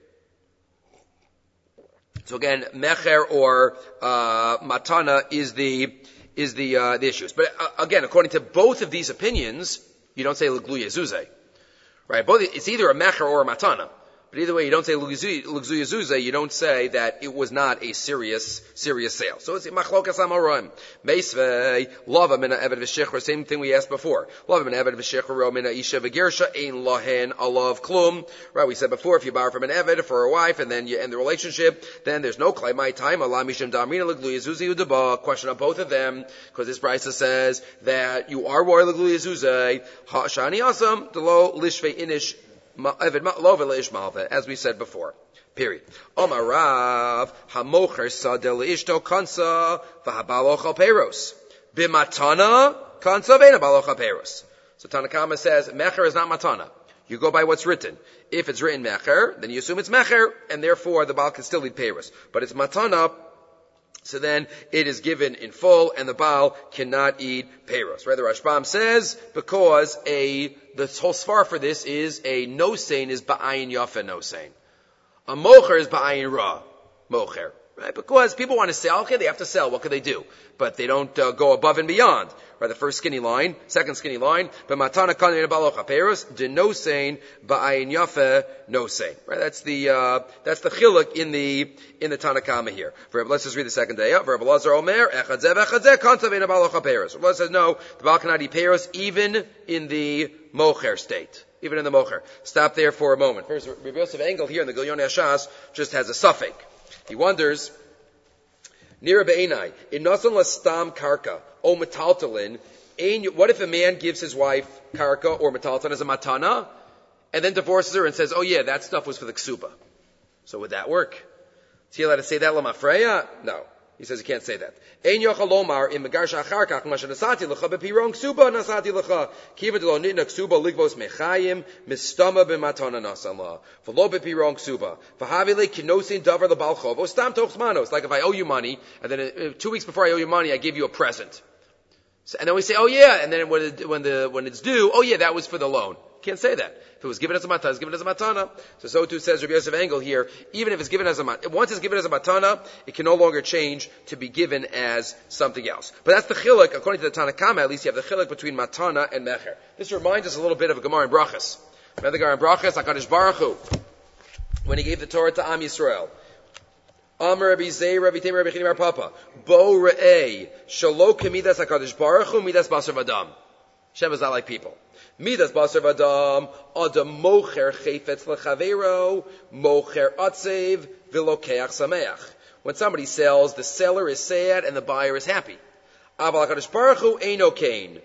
S1: So again, mecher or, uh, matana is the, is the, uh, the issues. But uh, again, according to both of these opinions, you don't say l'gluya zuzeh. Right? Both, it's either a mecher or a matana. But either way, you don't say l'gzuya zuzeh, you don't say that it was not a serious, serious sale. So it's machlokas amorim. Meisvei, lava mina eved v'shechra, same thing we asked before. Lava mina eved v'shechra, mina isha v'gersha, ein lahen alav klum. Right, we said before, if you borrow from an eved for a wife, and then you end the relationship, then there's no claim, my time, Allah mishim damrina l'gluya zuzeh udaba. Question on both of them, because this brisa says that you are royal l'gluya zuzeh, ha'shani asam, delo lishvei inish, as we said before. Period. Omar Rav, hamocher sadel ishto kansa, v'habal ochal peros. Bimatana, kansa ve'na bal ochal peros. So Tanakama says, mecher is not matana. You go by what's written. If it's written mecher, then you assume it's mecher, and therefore the Baal can still eat peros. But it's matana, so then it is given in full, and the Baal cannot eat peros. Right? The Rashbam says, because a, the whole svar for this is a nosein is ba'ayin yafa nosein. A mocher is ba'ayin ra mocher. Right? Because people want to sell, okay, they have to sell, what could they do? But they don't uh, go above and beyond. Right, the first skinny line, second skinny line, but matana kanin balocha peros, de nosein ba'ayin yafa nosein. Right, that's the, uh, that's the chiluk in the, in the Tanakama here. For, let's just read the second day up. Rabbi Lazar Omer, echadzeh v'echadzeh, kansa ve'na balocha peros. Rabbi Lazar says, no, the Baal cannot eat peros even in the mocher state. Even in the mocher. Stop there for a moment. First, Rabbi Yosef Engel here in the Gilyon Hashas just has a suffix. He wonders, Nira be'enai, in nasan lastam karka, o metaltalin, what if a man gives his wife karka or metaltalin as a matana, and then divorces her and says, oh yeah, that stuff was for the ksuba. So would that work? Is he allowed to say that lamafreya? No. He says he can't say that. Ein yochal lomar in megarsha acharkach masha nasati lecha bepirong ksuba nasati lecha kiva de lo nitna ksuba ligvos mechayim mistama b'matana nasala v'lo bepirong ksuba v'havile kinosin davar lebal chovo stam tochs manos. Like if I owe you money, and then uh, two weeks before I owe you money, I give you a present. So, and then we say, oh yeah, and then when, it, when the when it's due, oh yeah, that was for the loan. Can't say that. If it was given as a matana, it's given as a matana. So so too says Rabbi Yosef Engel here, even if it's given as a matana, once it's given as a matana, it can no longer change to be given as something else. But that's the chiluk, according to the Tanakama, at least you have the chiluk between matana and mecher. This reminds us a little bit of a Gemara in Brachas. Remember the Gemara in Brachas, HaKadosh Baruch Hu, when he gave the Torah to Am Yisrael. Amar Rabbi Zei, Rabbi Tamer, Rabbi Chidim, Rabbi Papa. Bo re'ei, shalo kemidas HaKadosh Baruch Hu, midas basar v'adam. Shem is not like people. Midas basar v'adam, adam mocher chayfetz lechavero, mocher atzev, v'lokeach sameach. When somebody sells, the seller is sad and the buyer is happy. Aval HaKadosh Baruch Hu eino kain.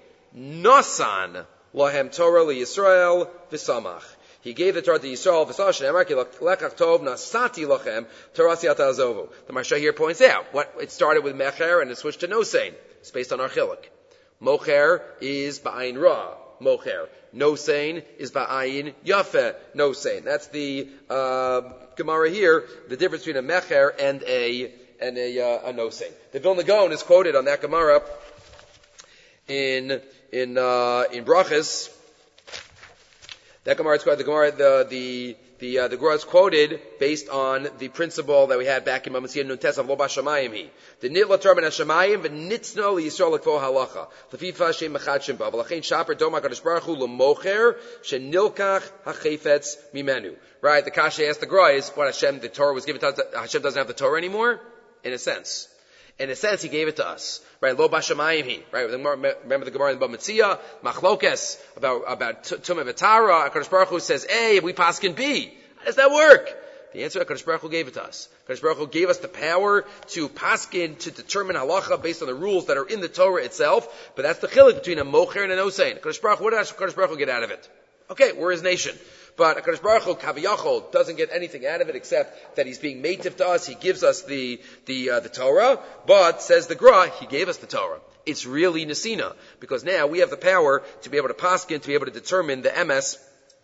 S1: Nasan lahem Torah li Yisrael v'samach. He gave the Torah to Yisrael, v'sash ne'emar ki lekach tov nasati lachem torasi atazovu. The Maharsha here points out, what, it started with mecher and it switched to nosein. It's based on our chiluk. Mocher is ba'ayin ra, mocher. Nosein is ba'ayin yafe, nosein. That's the uh, Gemara here, the difference between a mecher and a and a, uh, a nosein. The Vilna Gaon is quoted on that Gemara in in uh, in Brachas. That Gemara is quoted. The Gemara, the the the uh, the Gemara is quoted based on the principle that we had back in Mamasiyah Nuntes of Lo Bashamayim He. The nitla termin Hashamayim v'nitzno liyisrael l'kvo halacha. Lefifa shem mechad shem ba. V'lachein shaper doma kadosh baruch hu l'mocher shenilkach hachefetz mimenu. Right? The kasha asked the Gemara is what Hashem, the Torah was given to us. Hashem doesn't have the Torah anymore, in a sense. In a sense, He gave it to us. Right? Lo Bashamayim He. Right? Remember the Gemara in Bava Metzia, Machlokes, about, about Tumah V'Tara. HaKadosh Baruch Hu says A, we paskin B. How does that work? The answer, HaKadosh Baruch Hu gave it to us. HaKadosh Baruch Hu gave us the power to paskin, to determine halacha based on the rules that are in the Torah itself. But that's the chiluk between a mocher and an osein. HaKadosh Baruch Hu, what did HaKadosh Baruch Hu get out of it? Okay, we're His nation. But HaKadosh Baruch Hu, Kaviyachol, doesn't get anything out of it except that He's being mative to us. He gives us the the uh, the Torah. But, says the Gra, He gave us the Torah. It's really Nesina. Because now we have the power to be able to paskin, to be able to determine the M S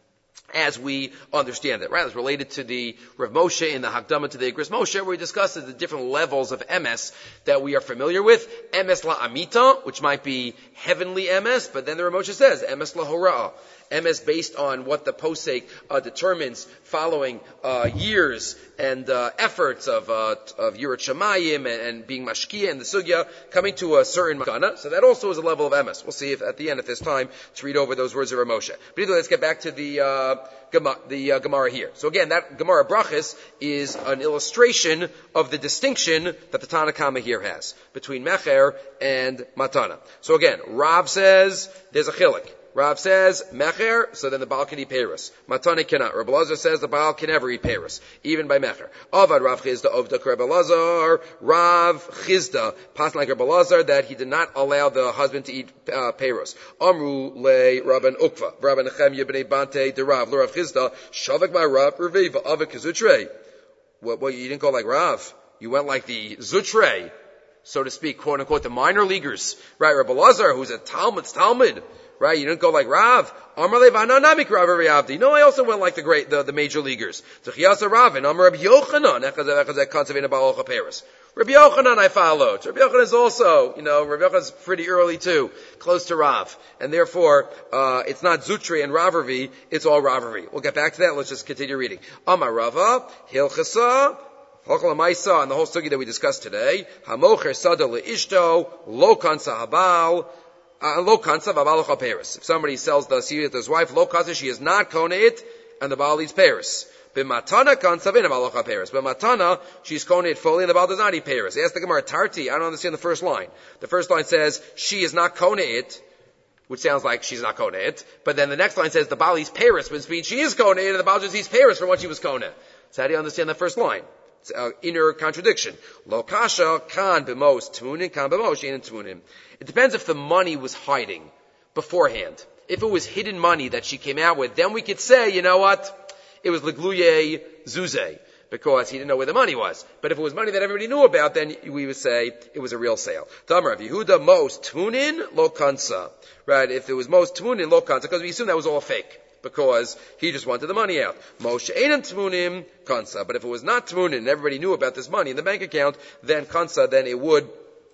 S1: as we understand it. Right? It's related to the Rav Moshe in the Hakdama to the Igros Moshe, where we discussed the different levels of M S that we are familiar with. M S la Amita, which might be heavenly M S, but then the Rav Moshe says M S la Hora'ah. M S based on what the posek uh, determines following uh, years and uh, efforts of uh, of Yirat Shamayim and, and being mashkia in the sugya, coming to a certain makana. So that also is a level of M S. We'll see if at the end, if there's time to read over those words of Rav Moshe. But either, let's get back to the uh, Gemara, the uh, Gemara here. So again, that Gemara Brachas is an illustration of the distinction that the Tanna Kama here has between Mecher and Matana. So again, Rav says there's a chilik. Rav says, Mecher, so then the Baal can eat Peres. Matana cannot. Rabbi Lazar says the Baal can never eat Peres, even by Mecher. Avad Rav Chizda, Ovda Rabbi Lazar, Rav Chizda, passing like Rabbi Lazar, that he did not allow the husband to eat uh, Peres. Amru le Rabban Ukva, Rabban Nechem Yibnei Bante de Rav, Rav Chizda, Shavak my Rav, Reveva, Avik Zutre. Well, well, you didn't go like Rav. You went like the Zutre, so to speak, quote unquote, the minor leaguers. Right, Rabbi Lazar, who's a Talmud's Talmud. Right, you didn't go like Rav. Amar levananamik Rav Riyavdi. No, I also went like the great, the, the major leaguers. Tzchiyasa Rav and Amar Rabbi Yochanan. Echazeh echazeh kanzavina ba'alocha Peres. Rabbi Yochanan I followed. Rabbi Yochanan is also, you know, Rabbi Yochanan is pretty early too, close to Rav, and therefore uh it's not Zutri and Rav-Ravi, it's all Rav-Ravi. We'll get back to that. Let's just continue reading. Amar Rava Hilchasa. Hokal Maisa and the whole sugi that we discussed today. Hamocher sada leishto lo kansa habal. Uh, lo kansa v'abalocha peres. If somebody sells the seed to his wife, lo kansa, she is not koneit, and the baal eats peres. B'matana kansa v'abalocha peres. B'matana, she's koneit fully, and the baal does not eat peres. Ask the Gemara, Tarti, I don't understand the first line. The first line says, she is not koneit, which sounds like she's not koneit, but then the next line says, the baal eats peres, which means she is koneit, and the baal just eats peres from what she was koneit. So how do you understand the first line? It's an inner contradiction. Lo kasha kan b'mos tmunin, kan b'mos she'enin tmunin. It depends if the money was hiding beforehand. If it was hidden money that she came out with, then we could say, you know what? It was legluye zuze, because he didn't know where the money was. But if it was money that everybody knew about, then we would say it was a real sale. Tamar of Yehuda, mos tmunin lo kansa. Right? If it was mos tmunin lo kansa, because we assume that was all fake, because he just wanted the money out. Moshe ain't tmunim kansa. But if it was not tmunin and everybody knew about this money in the bank account, then kansa, then it would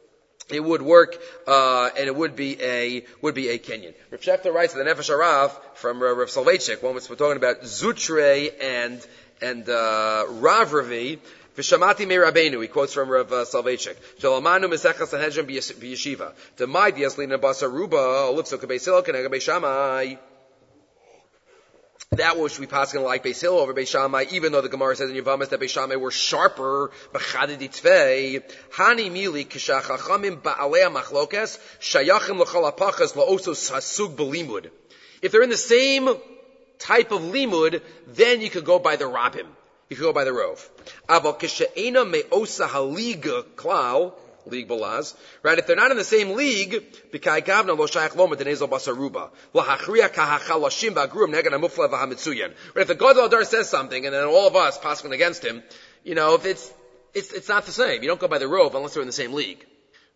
S1: It would work, uh, and it would be a, would be a Kenyan. Rav Shechter writes in the Nefesh Harav from uh, Rav Soloveitchik, one which we're talking about Zutre and, and, uh, Rav Ravi, Vishamati me Rabbeinu, he quotes from Rav uh, Soloveitchik. Shalamanu Mesechah Sanhedrin b'yeshiva. Demai diaslina basaruba, olipso kabesilo kenega beishamai. That which we pass going like Beis Hillel over Beis Shammai, even though the Gemara says in Yevamos that Beis Shammai were sharper, b'chadid itvei, hani mili k'shachachamim ba'alei machlokes, shayachim l'chol hapachas la'osos hasug b'limud. If they're in the same type of limud, then you could go by the Rabbim. You could go by the Rov. Aval k'she'ena me'osa haliga klal, league balaz, right? If they're not in the same league, b'kai gavna lo shayach lo medenezel basaruba, lahachriya kahachalashim ba'grum neged hamufla v'hamitzuyan. But if the Gadol Adar says something, and then all of us passing against him, you know, if it's, it's, it's not the same. You don't go by the Rov unless they're in the same league.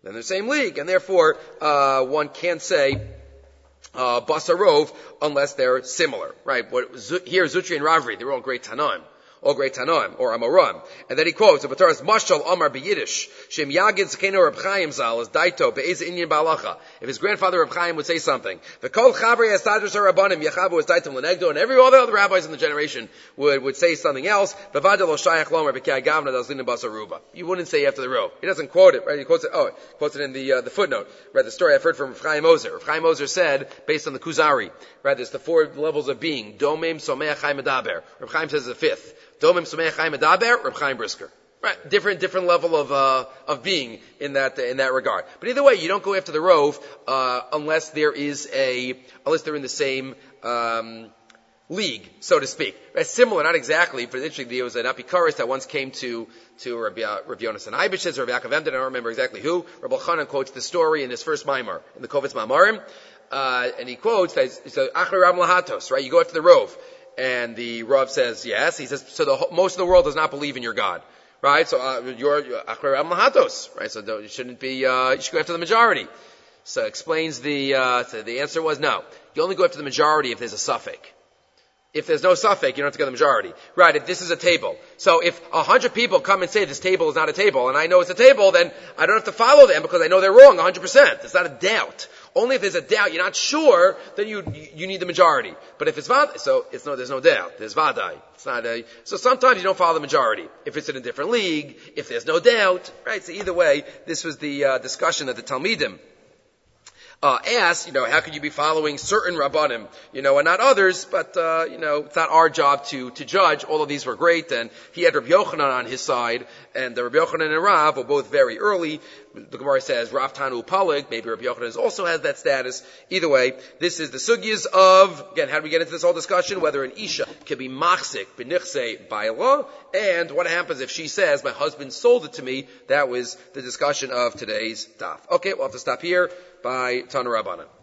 S1: Then they're the same league, and therefore uh, one can't say uh, Basarov unless they're similar, right? What, here, Zutri and Ravri, they're all great Tanaim. All great Tanoim, or Amoram. And then he quotes, the Bataras Mashal Amar B'Yiddish, Shem Yagid Zekeno Reb Chaim Zal, is Daito, Be'ez Inyan Ba'alacha. If his grandfather Reb Chaim would say something, V'kol Chavrei Estadros HaRabbanim, Yechavu is Daitim L'Negdo, and every, all the other rabbis in the generation would, would say something else, V'vada Lo Shayach Lomer B'Kei Gavna Dazlina Basaruba. You wouldn't say after the row. He doesn't quote it, right? He quotes it, oh, he quotes it in the, uh, the footnote. Right, the story I've heard from Reb Chaim Ozer. Reb Chaim Ozer said, based on the Kuzari, right, there's the four levels of being. Domim, Someach, Chaim, Medaber. Reb Chaim says the fifth. Domim Someach Chaim Medaber, Reb Chaim Brisker. Right, different different level of uh, of being in that in that regard. But either way, you don't go after the rove uh, unless there is a unless they're in the same um, league, so to speak. Right, similar, not exactly, but interesting. There was an apikaris that once came to to Rabbi, Rabbi Yonasan Eibishitz or Rabbi Yaakov Emden. I don't remember exactly who. Rabbi Chanan quotes the story in his first Maimar in the Kovetz Ma'amarim, uh, and he quotes that so Achri Ram Lahatos. Right, you go after the rove. And the Rav says, yes. He says, so the, most of the world does not believe in your God. Right? So, uh, you're, Achar Ram Lahatos. Right? So you shouldn't be, uh, you should go after the majority. So explains the, uh, so the answer was no. You only go after the majority if there's a suffix. If there's no suffix, you don't have to go to the majority. Right, if this is a table. So if a hundred people come and say this table is not a table, and I know it's a table, then I don't have to follow them because I know they're wrong a hundred percent. It's not a doubt. Only if there's a doubt, you're not sure, then you you need the majority. But if it's vad, so it's no, there's no doubt. There's vadai. It's not a, so sometimes you don't follow the majority. If it's in a different league, if there's no doubt, right? So either way, this was the uh, discussion that the Talmidim Uh, asked, you know, how could you be following certain Rabbanim, you know, and not others, but, uh, you know, it's not our job to, to judge. All of these were great, and he had Rabbi Yochanan on his side, and the Rabbi Yochanan and Rav were both very early. The Gemara says, Rav Tanu Palig, maybe Rabbi Yochanan also has that status. Either way, this is the sugyas of, again, how do we get into this whole discussion? Whether an Isha can be machzik, b'nichse, by law, and what happens if she says, my husband sold it to me. That was the discussion of today's daf. Okay, we'll have to stop here by Tana Rabbanan.